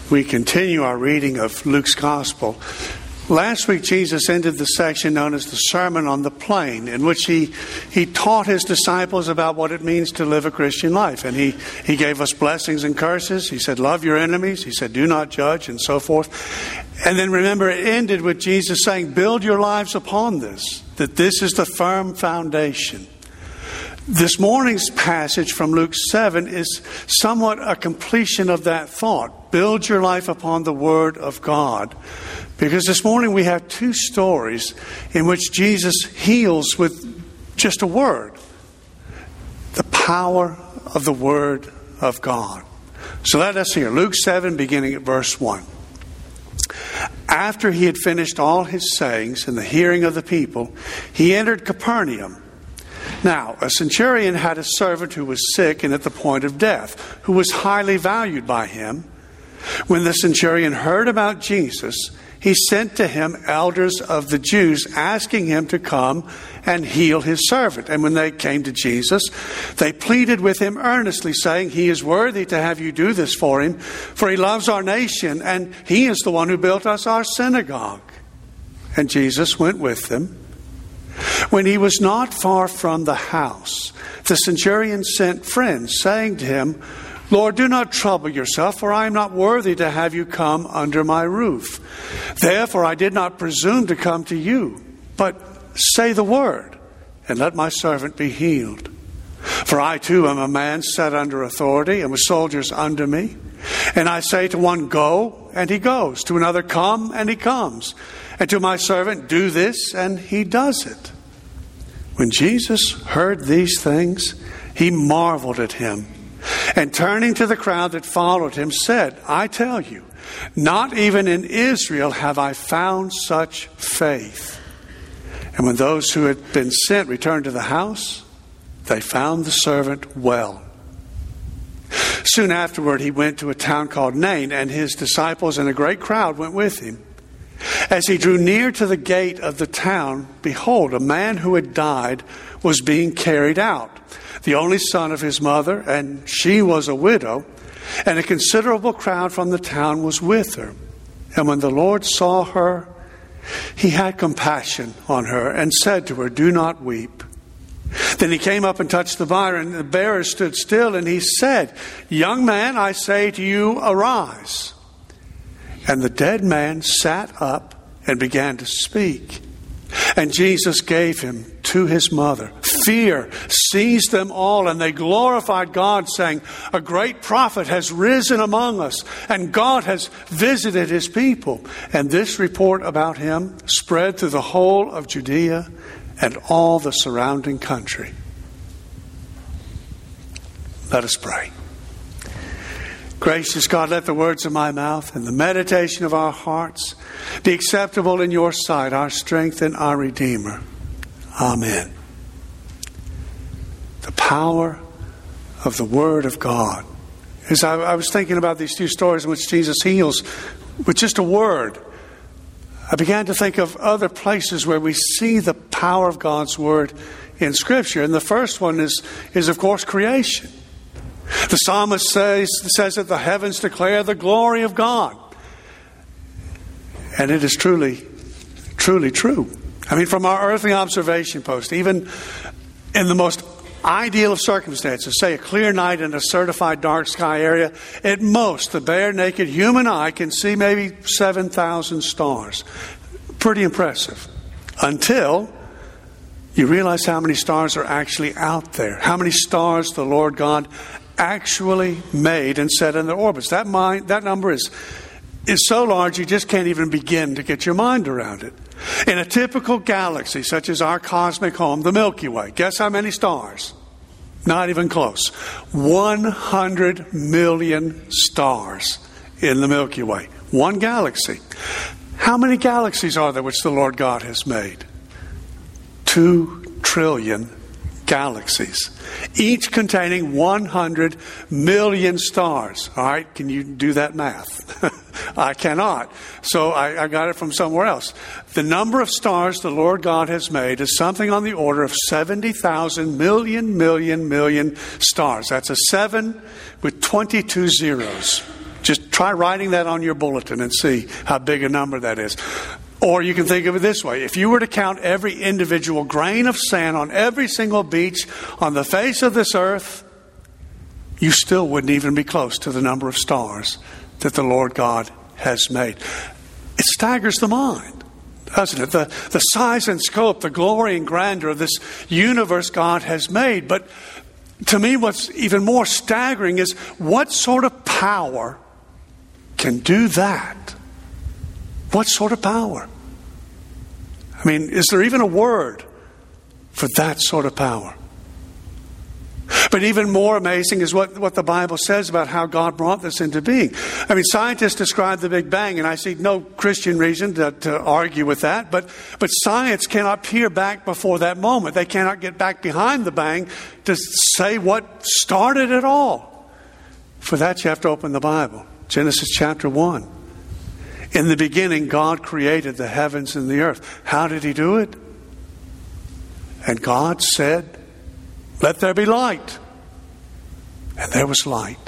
We continue our reading of Luke's Gospel. Last week, Jesus ended the section known as the Sermon on the Plain, in which he taught his disciples about what it means to live a Christian life. And he gave us blessings and curses. He said, love your enemies. He said, do not judge, and so forth. And then remember, it ended with Jesus saying, build your lives upon this, that this is the firm foundation. This morning's passage from Luke 7 is somewhat a completion of that thought. Build your life upon the Word of God. Because this morning we have two stories in which Jesus heals with just a word. The power of the Word of God. So let us hear Luke 7 beginning at verse 1. After he had finished all his sayings in the hearing of the people, he entered Capernaum. Now, a centurion had a servant who was sick and at the point of death, who was highly valued by him. When the centurion heard about Jesus, he sent to him elders of the Jews, asking him to come and heal his servant. And when they came to Jesus, they pleaded with him earnestly, saying, he is worthy to have you do this for him, for he loves our nation, and he is the one who built us our synagogue. And Jesus went with them. When he was not far from the house, the centurion sent friends, saying to him, Lord, do not trouble yourself, for I am not worthy to have you come under my roof. Therefore I did not presume to come to you, but say the word, and let my servant be healed. For I too am a man set under authority, and with soldiers under me. And I say to one, go, and he goes. To another, come, and he comes. And to my servant, do this, and he does it. When Jesus heard these things, he marveled at him. And turning to the crowd that followed him, said, I tell you, not even in Israel have I found such faith. And when those who had been sent returned to the house, they found the servant well. Soon afterward, he went to a town called Nain, and his disciples and a great crowd went with him. As he drew near to the gate of the town, behold, a man who had died was being carried out, the only son of his mother, and she was a widow, and a considerable crowd from the town was with her. And when the Lord saw her, he had compassion on her and said to her, do not weep. Then he came up and touched the bier, and the bearer stood still, and he said, young man, I say to you, arise. And the dead man sat up and began to speak. And Jesus gave him to his mother. Fear seized them all, and they glorified God, saying, a great prophet has risen among us, and God has visited his people. And this report about him spread through the whole of Judea and all the surrounding country. Let us pray. Gracious God, let the words of my mouth and the meditation of our hearts be acceptable in your sight, our strength and our Redeemer. Amen. The power of the Word of God. As I was thinking about these two stories in which Jesus heals with just a word, I began to think of other places where we see the power of God's Word in Scripture. And the first one is of course, creation. The psalmist says that the heavens declare the glory of God. And it is truly, truly true. I mean, from our earthly observation post, even in the most ideal of circumstances, say a clear night in a certified dark sky area, at most the bare naked human eye can see maybe 7,000 stars. Pretty impressive. Until you realize how many stars are actually out there. How many stars the Lord God actually made and set in their orbits. That number is so large you just can't even begin to get your mind around it. In a typical galaxy such as our cosmic home, the Milky Way, guess how many stars? Not even close. 100 million stars in the Milky Way. One galaxy. How many galaxies are there which the Lord God has made? 2 trillion galaxies, each containing 100 million stars. All right, can you do that math? I cannot. So I got it from somewhere else. The number of stars the Lord God has made is something on the order of 70,000 million stars. That's a 7 with 22 zeros. Just try writing that on your bulletin and see how big a number that is. Or you can think of it this way. If you were to count every individual grain of sand on every single beach on the face of this earth, you still wouldn't even be close to the number of stars that the Lord God has made. It staggers the mind, doesn't it? The size and scope, the glory and grandeur of this universe God has made. But to me, what's even more staggering is what sort of power can do that? What sort of power? I mean, is there even a word for that sort of power? But even more amazing is what the Bible says about how God brought this into being. I mean, scientists describe the Big Bang, and I see no Christian reason to argue with that, but science cannot peer back before that moment. They cannot get back behind the bang to say what started it all. For that, you have to open the Bible. Genesis chapter 1. In the beginning, God created the heavens and the earth. How did He do it? And God said, "Let there be light." And there was light.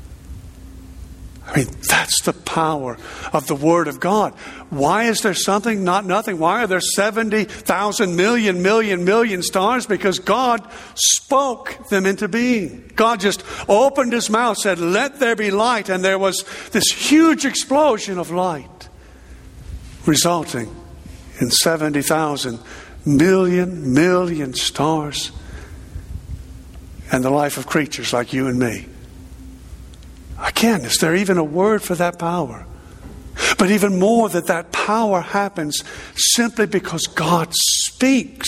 I mean, that's the power of the Word of God. Why is there something, not nothing? Why are there 70,000 million stars? Because God spoke them into being. God just opened His mouth, said, "Let there be light." And there was this huge explosion of light, resulting in 70,000 million stars and the life of creatures like you and me. Again, is there even a word for that power? But even more, that power happens simply because God speaks.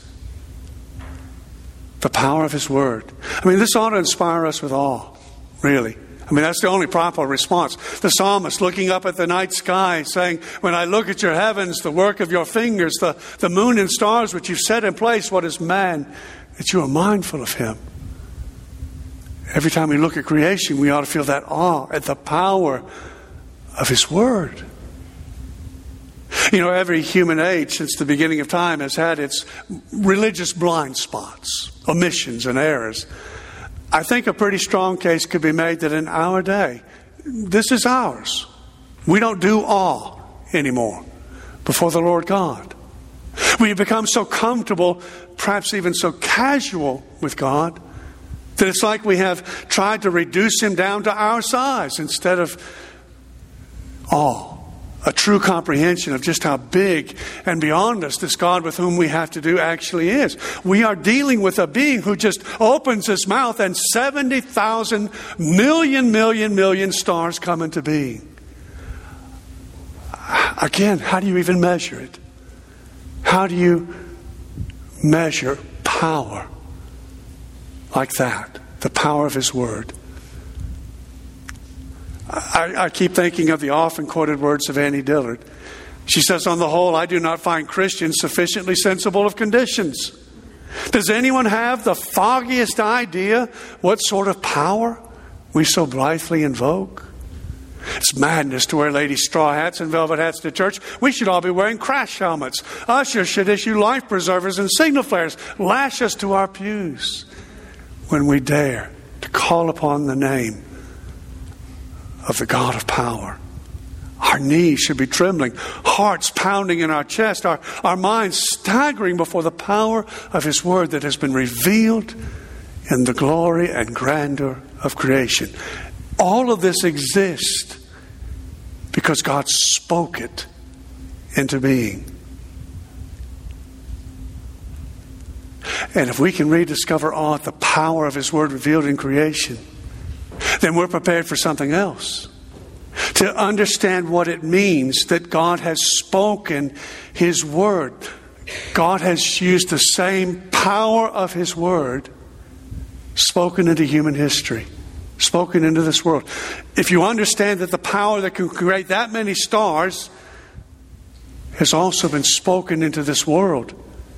The power of His Word. I mean, this ought to inspire us with awe, really. I mean, that's the only proper response. The psalmist looking up at the night sky saying, "When I look at your heavens, the work of your fingers, the moon and stars which you've set in place, what is man that you are mindful of him?" Every time we look at creation, we ought to feel that awe at the power of His Word. You know, every human age since the beginning of time has had its religious blind spots, omissions and errors. I think a pretty strong case could be made that in our day, this is ours. We don't do awe anymore before the Lord God. We have become so comfortable, perhaps even so casual with God, that it's like we have tried to reduce Him down to our size instead of awe, a true comprehension of just how big and beyond us this God with whom we have to do actually is. We are dealing with a being who just opens His mouth and 70,000 million stars come into being. Again, how do you even measure it? How do you measure power like that? The power of His Word. I keep thinking of the often quoted words of Annie Dillard. She says, "On the whole, I do not find Christians sufficiently sensible of conditions. Does anyone have the foggiest idea what sort of power we so blithely invoke? It's madness to wear ladies' straw hats and velvet hats to church. We should all be wearing crash helmets. Ushers should issue life preservers and signal flares. Lash us to our pews when we dare to call upon the name of the God of power. Our knees should be trembling, hearts pounding in our chest, our minds staggering before the power of His Word that has been revealed in the glory and grandeur of creation." All of this exists because God spoke it into being. And if we can rediscover awe at the power of His Word revealed in creation, then we're prepared for something else. To understand what it means that God has spoken His Word. God has used the same power of His Word spoken into human history, spoken into this world. If you understand that the power that can create that many stars has also been spoken into this world,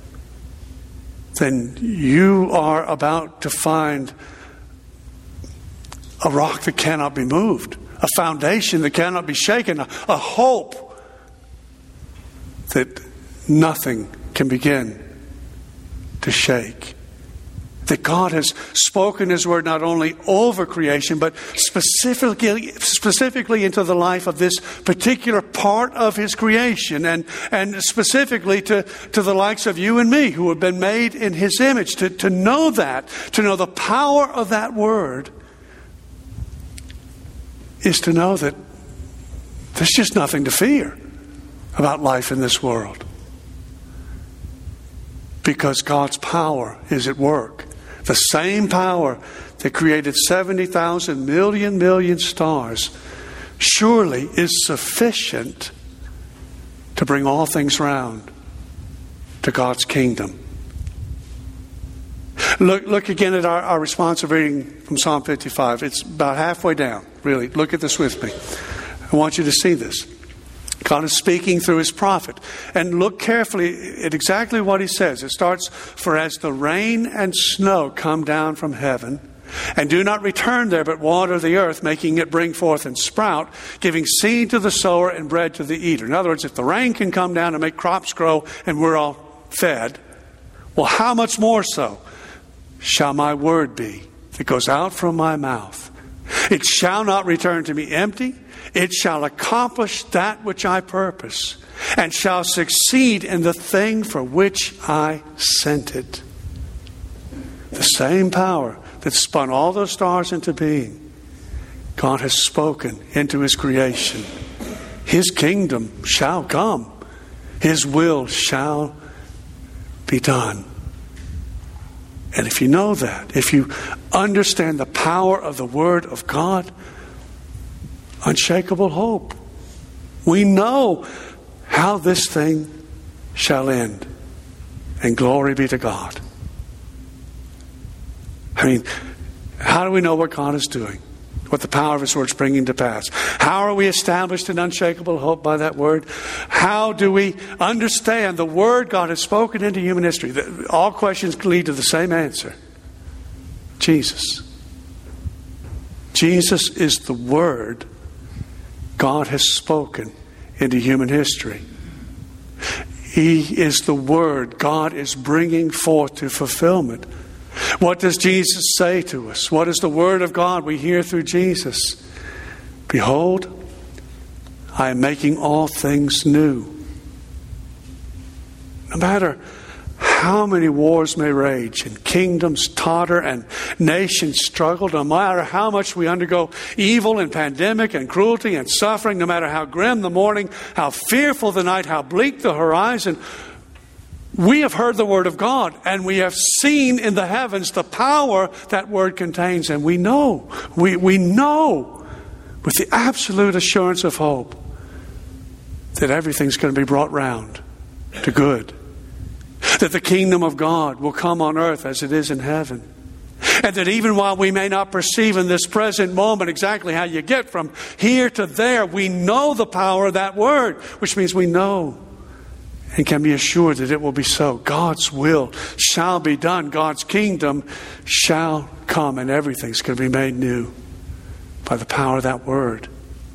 then you are about to find a rock that cannot be moved, a foundation that cannot be shaken, a hope that nothing can begin to shake. That God has spoken His word not only over creation, but specifically into the life of this particular part of His creation, and specifically to the likes of you and me who have been made in His image. To know that, to know the power of that word, is to know that there's just nothing to fear about life in this world. Because God's power is at work. The same power that created 70,000 million stars surely is sufficient to bring all things round to God's kingdom. Look again at our responsive reading from Psalm 55. It's about halfway down, really. Look at this with me. I want you to see this. God is speaking through His prophet. And look carefully at exactly what He says. It starts, "For as the rain and snow come down from heaven, and do not return there, but water the earth, making it bring forth and sprout, giving seed to the sower and bread to the eater." In other words, if the rain can come down and make crops grow and we're all fed, well, how much more so shall my word be that goes out from my mouth? It shall not return to me empty. It shall accomplish that which I purpose, and shall succeed in the thing for which I sent it. The same power that spun all those stars into being, God has spoken into His creation. His kingdom shall come. His will shall be done. And if you know that, if you understand the power of the Word of God, unshakable hope. We know how this thing shall end. And glory be to God. I mean, how do we know what God is doing? What the power of His word is bringing to pass? How are we established in unshakable hope by that word? How do we understand the word God has spoken into human history? All questions lead to the same answer. Jesus. Jesus is the word God has spoken into human history. He is the word God is bringing forth to fulfillment. What does Jesus say to us? What is the word of God we hear through Jesus? Behold, I am making all things new. No matter how many wars may rage and kingdoms totter and nations struggle, no matter how much we undergo evil and pandemic and cruelty and suffering, no matter how grim the morning, how fearful the night, how bleak the horizon, we have heard the word of God, and we have seen in the heavens the power that word contains, and we know with the absolute assurance of hope that everything's going to be brought round to good. That the kingdom of God will come on earth as it is in heaven. And that even while we may not perceive in this present moment exactly how you get from here to there, we know the power of that word, which means we know and can be assured that it will be so. God's will shall be done. God's kingdom shall come, and everything's going to be made new by the power of that word.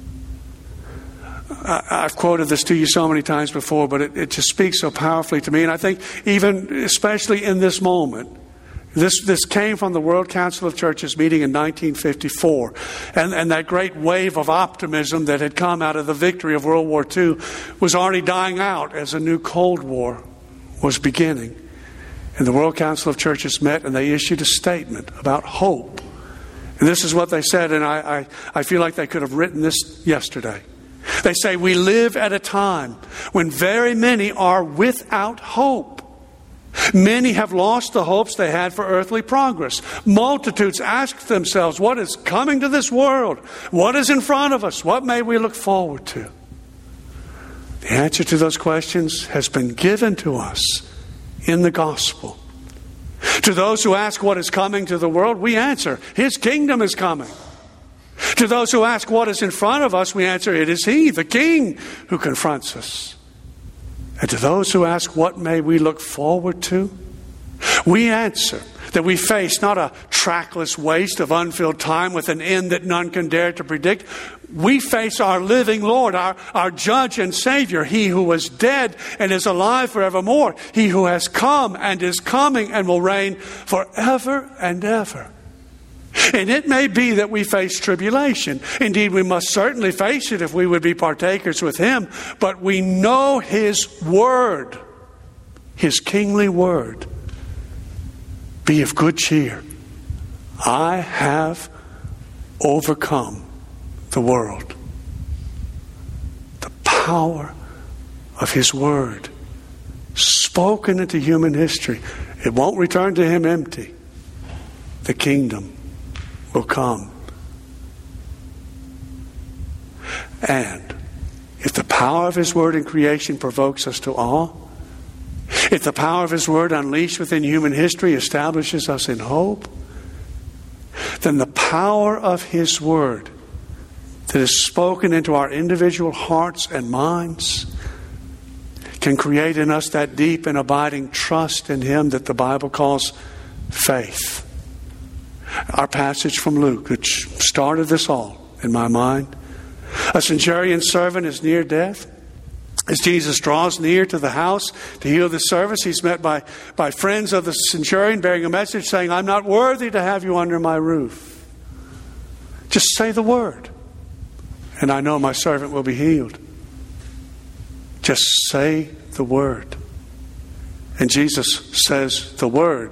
I've quoted this to you so many times before, but it just speaks so powerfully to me. And I think even especially in this moment, this came from the World Council of Churches meeting in 1954. And that great wave of optimism that had come out of the victory of World War II was already dying out as a new Cold War was beginning. And the World Council of Churches met and they issued a statement about hope. And this is what they said, and I feel like they could have written this yesterday. They say, we live at a time when very many are without hope. Many have lost the hopes they had for earthly progress. Multitudes ask themselves, what is coming to this world? What is in front of us? What may we look forward to? The answer to those questions has been given to us in the gospel. To those who ask what is coming to the world, we answer, His kingdom is coming. To those who ask what is in front of us, we answer, it is He, the King, who confronts us. And to those who ask what may we look forward to, we answer That we face not a trackless waste of unfilled time with an end that none can dare to predict. We face our living Lord, our judge and Savior, He who was dead and is alive forevermore. He who has come and is coming and will reign forever and ever. And it may be that we face tribulation. Indeed, we must certainly face it if we would be partakers with Him. But we know His word, His kingly word. Be of good cheer. I have overcome the world. The power of His word spoken into human history. It won't return to Him empty. The kingdom will come. And if the power of His word in creation provokes us to awe, if the power of His word unleashed within human history establishes us in hope, then the power of His word that is spoken into our individual hearts and minds can create in us that deep and abiding trust in Him that the Bible calls faith. Our passage from Luke, which started this all in my mind. A centurion servant is near death. As Jesus draws near to the house to heal the service, he's met by friends of the centurion bearing a message saying, I'm not worthy to have you under my roof. Just say the word, and I know my servant will be healed. Just say the word. And Jesus says the word,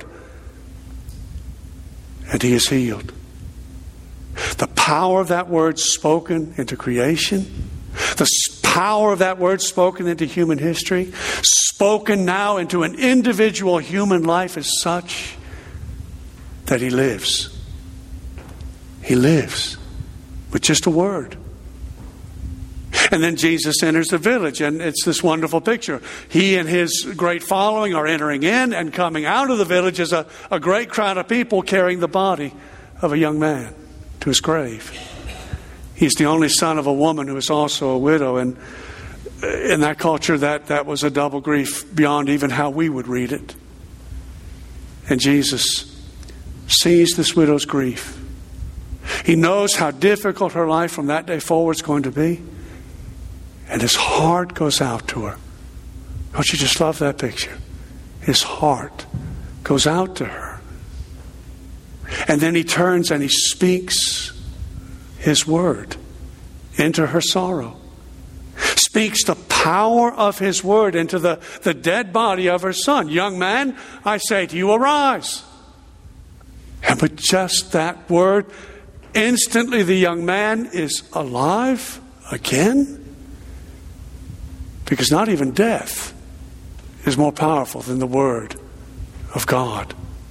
and he is healed. The power of that word spoken into creation, the power of that word spoken into human history, spoken now into an individual human life is such that he lives. He lives with just a word. And then Jesus enters the village, and it's this wonderful picture. He and his great following are entering in, and coming out of the village is a great crowd of people carrying the body of a young man to his grave. He's the only son of a woman who is also a widow, and in that culture that was a double grief beyond even how we would read it. And Jesus sees this widow's grief. He knows how difficult her life from that day forward is going to be. And his heart goes out to her. Don't you just love that picture? His heart goes out to her. And then he turns and he speaks his word into her sorrow. Speaks the power of his word into the dead body of her son. Young man, I say to you, arise. And with just that word, instantly the young man is alive again. Because not even death is more powerful than the word of God.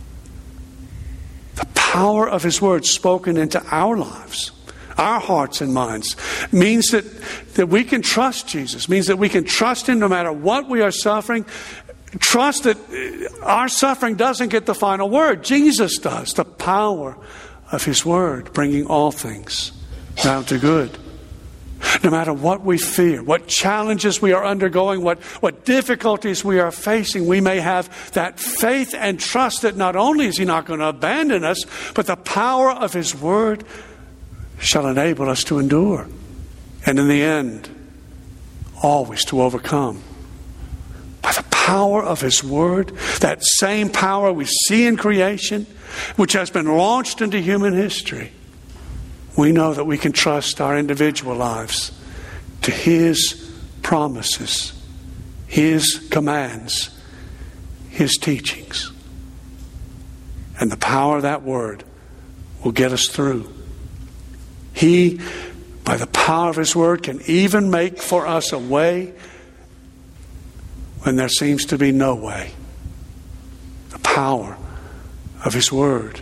The power of his word spoken into our lives, our hearts and minds, means that we can trust Jesus, means that we can trust him no matter what we are suffering. Trust that our suffering doesn't get the final word. Jesus does. The power of his word bringing all things down to good. No matter what we fear, what challenges we are undergoing, what difficulties we are facing, we may have that faith and trust that not only is he not going to abandon us, but the power of his word shall enable us to endure. And in the end, always to overcome. By the power of his word, that same power we see in creation, which has been launched into human history, we know that we can trust our individual lives to his promises, his commands, his teachings. And the power of that word will get us through. He, by the power of his word, can even make for us a way when there seems to be no way. The power of his word.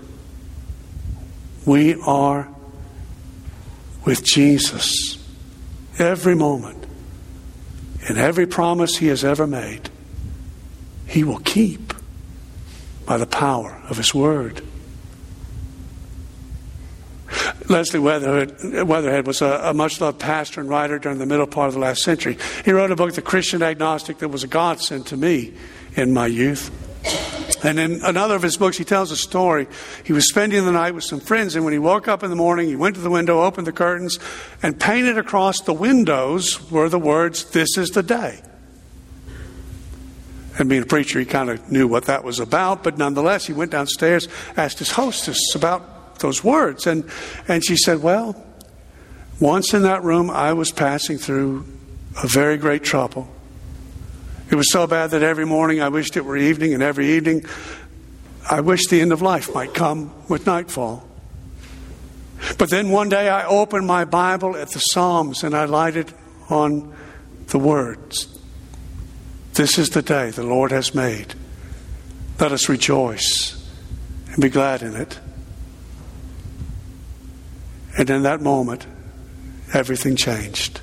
We are with Jesus every moment, and every promise he has ever made, he will keep by the power of his word. Leslie Weatherhead was a much-loved pastor and writer during the middle part of the last century. He wrote a book, The Christian Agnostic, that was a godsend to me in my youth. And in another of his books, he tells a story. He was spending the night with some friends, and when he woke up in the morning, he went to the window, opened the curtains, and painted across the windows were the words, "This is the day." And being a preacher, he kind of knew what that was about, but nonetheless, he went downstairs, asked his hostess about those words, and she said, "Well, once in that room, I was passing through a very great trouble. It was so bad that every morning I wished it were evening, and every evening I wished the end of life might come with nightfall. But then one day I opened my Bible at the Psalms and I lighted on the words, 'This is the day the Lord has made. Let us rejoice and be glad in it.' And in that moment, everything changed.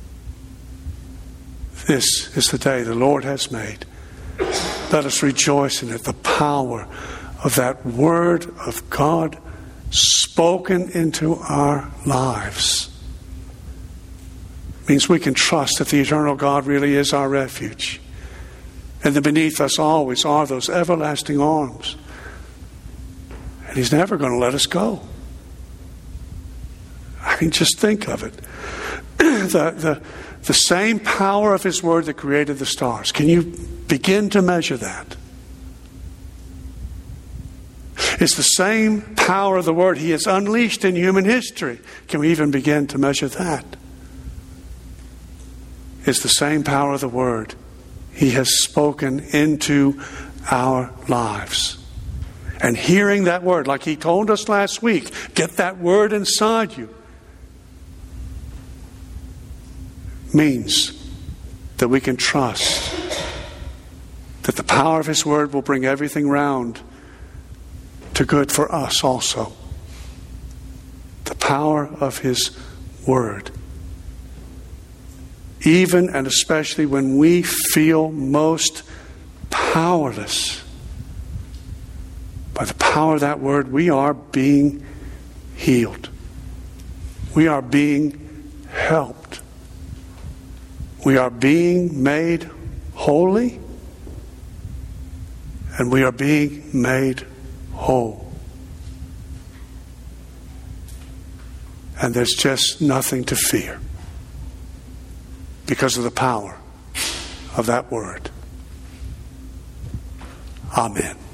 This is the day the Lord has made. Let us rejoice in it." The power of that Word of God spoken into our lives means we can trust that the eternal God really is our refuge. And that beneath us always are those everlasting arms. And He's never going to let us go. I mean, just think of it. The same power of His Word that created the stars. Can you begin to measure that? It's the same power of the Word He has unleashed in human history. Can we even begin to measure that? It's the same power of the Word He has spoken into our lives. And hearing that Word, like He told us last week, get that Word inside you, means that we can trust that the power of His Word will bring everything round to good for us also. The power of His Word. Even and especially when we feel most powerless, by the power of that Word, we are being healed. We are being helped. We are being made holy, and we are being made whole. And there's just nothing to fear because of the power of that Word. Amen.